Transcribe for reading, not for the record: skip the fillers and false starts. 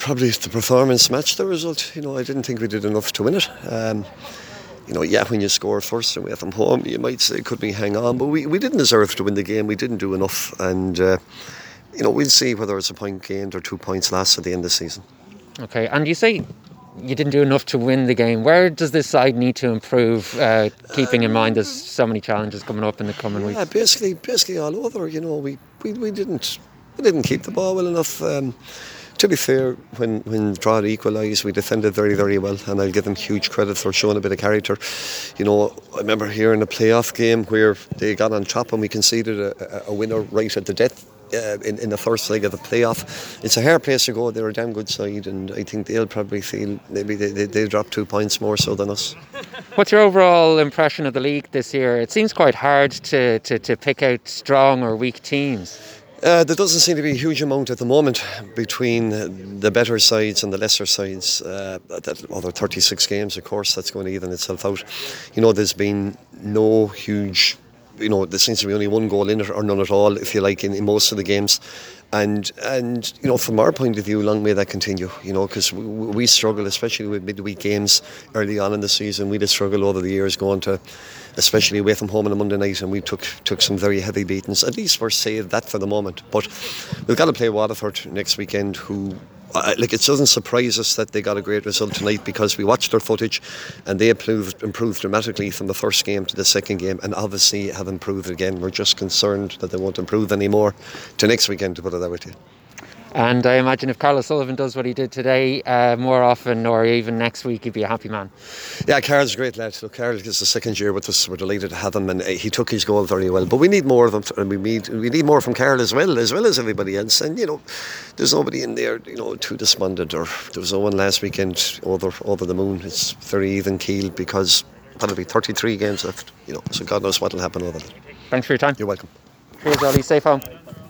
Probably the performance matched the result. I didn't think we did enough to win it. When you score first away from home, you might say could we hang on, but we didn't deserve to win the game. We didn't do enough, and we'll see whether it's a point gained or 2 points lost at the end of the season. Okay, and you say you didn't do enough to win the game. Where does this side need to improve, keeping in mind there's so many challenges coming up in the coming weeks? Basically all over. We didn't keep the ball well enough. To be fair, when Drogheda equalised, we defended very, very well, and I'll give them huge credit for showing a bit of character. I remember hearing a playoff game where they got on top and we conceded a winner right at the death in the first leg of the playoff. It's a hard place to go. They're a damn good side, and I think they'll probably feel maybe they drop 2 points more so than us. What's your overall impression of the league this year? It seems quite hard to pick out strong or weak teams. There doesn't seem to be a huge amount at the moment between the better sides and the lesser sides. Other 36 games, of course, that's going to even itself out. There's been no huge... there seems to be only one goal in it, or none at all, if you like, in most of the games. And from our point of view, long may that continue, because we struggle, especially with midweek games early on in the season. We did struggle over the years going to, especially away from home on a Monday night, and we took some very heavy beatings. At least we're saved that for the moment. But we've got to play Waterford next weekend, who... it doesn't surprise us that they got a great result tonight, because we watched their footage and they improved dramatically from the first game to the second game, and obviously have improved again. We're just concerned that they won't improve anymore to next weekend, to put it that way to you. And I imagine if Carl O'Sullivan does what he did today more often, or even next week, he'd be a happy man. Yeah, Carl's a great lad. Look, Carl is the second year with us. We're delighted to have him, and he took his goal very well. But we need more of him, and we need more from Carl as well as everybody else. And there's nobody in there too despondent, or there was no one last weekend over the moon. It's very even keeled, because that'll be 33 games left. So God knows what will happen over that. Thanks for your time. You're welcome. Cheers, Ollie. Safe home.